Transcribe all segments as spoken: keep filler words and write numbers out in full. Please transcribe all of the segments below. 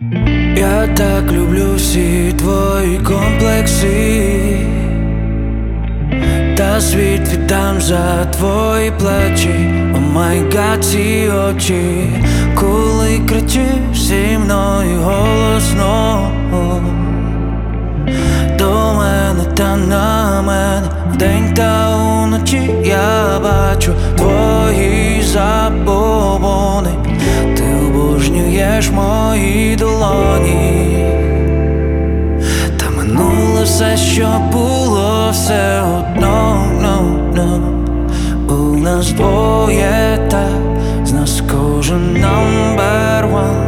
Я так люблю всі твої комплекси, та світ віддам за твої плечі. О май гад, ці очі, коли кричиш зі мною голосно до мене та на мене, вдень та уночі я бачу твої забобони. Ти обожнюєш мої долоні, та минуле все, що було, все одно, no, no. У нас двоє, так, з нас кожен number one.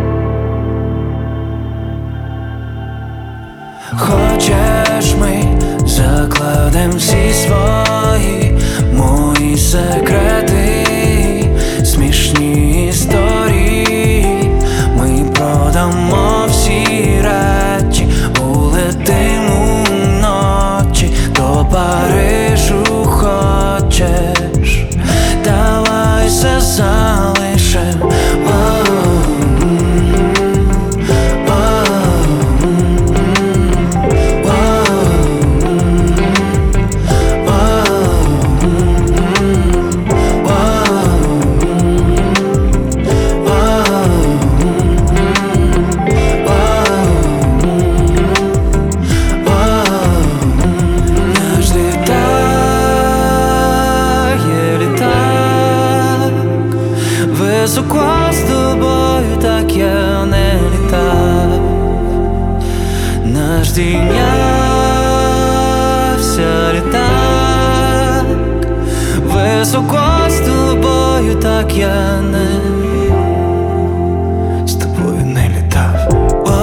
Хочеш, ми закладем всі свої мої секрети, смішні історії. Ми продамо всі речі, улетим уночі до Парижу. Хочеш, давай все залишим. Високо з тобою, так я не літав. Наш дійнявся літак. Високо з тобою, так я не з тобою не літав.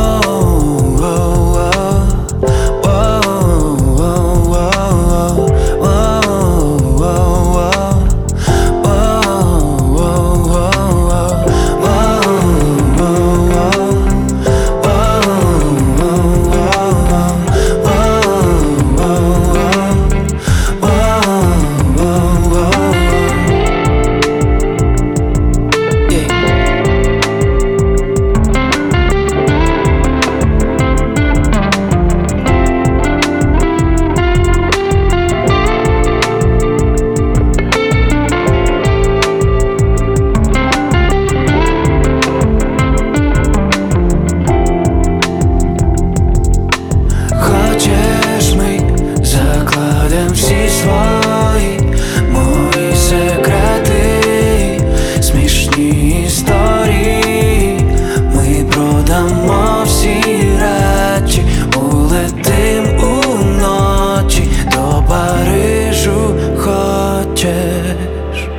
Всі свої мої секрети, смішні історії. Ми продамо всі речі, улетим уночі до Парижу. Хочеш,